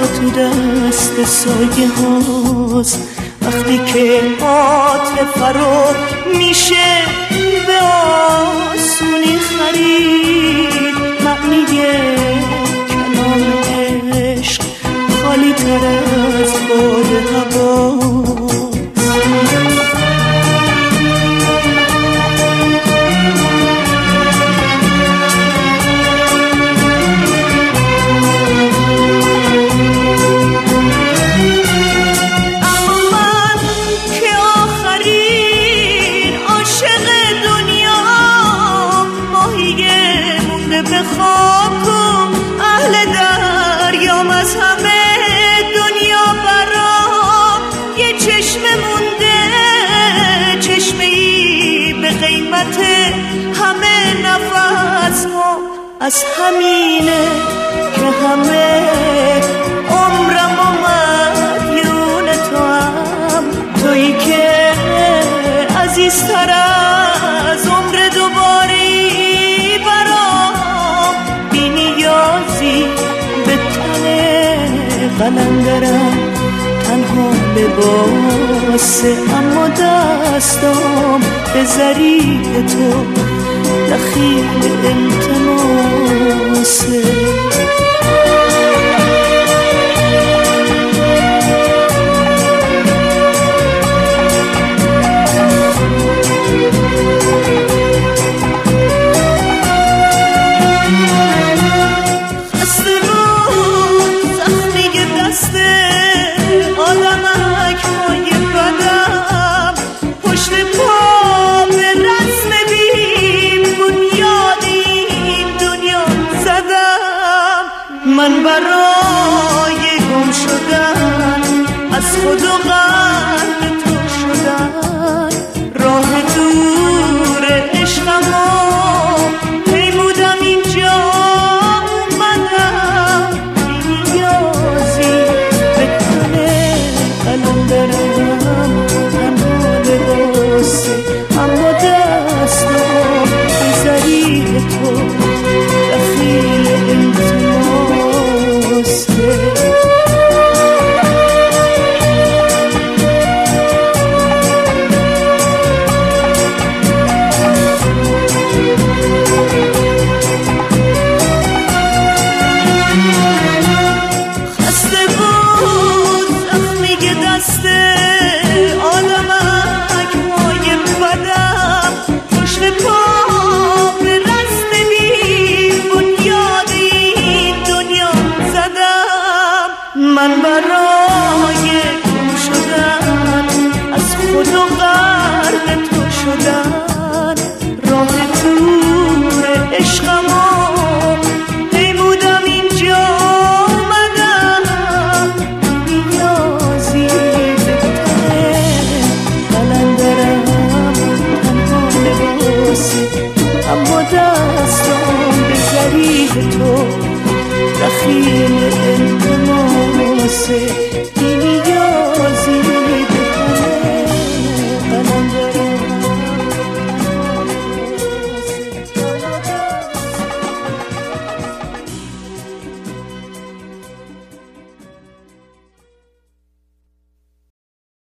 تو دست سایه هاست، وقتی که عاطفه رو میشه به آسونی خرید. معنی کلام عشق خالی تر از باد هواست. همه نفس ها از همینه که همه عمرم مدیون تو هم، تویی که عزیزتر از عمر دوباری برام، بی نیازی به تن قلندرم تنها لباسه، اما دستام به ظریف تو دخیل التماسه. خسته بود زخمی که دست آدمک های بدم، پشت پا به رسم بیم بنیاد این دنیا زدم. من برای گم شدن از خود و قلب تو شدن، راه دور عشقمو پیمودم اینجا اومدم، بی‌نیازی به تن قلندرم تنها لباسه، اما دستم به ظریف تو دخیل التماسه. خسته بود زخمی که دست آدمک های بدم، پشت پا به رسم بیم بنیاد این دنیا زدم. من برای گم شدن از خود و غرق تو شدن، راه دور عشقمو پیمودم اینجا اومدم، نیازی به تن قلندرم تنها لباسه، اما دستم به ظریف تو دخیل التماسه.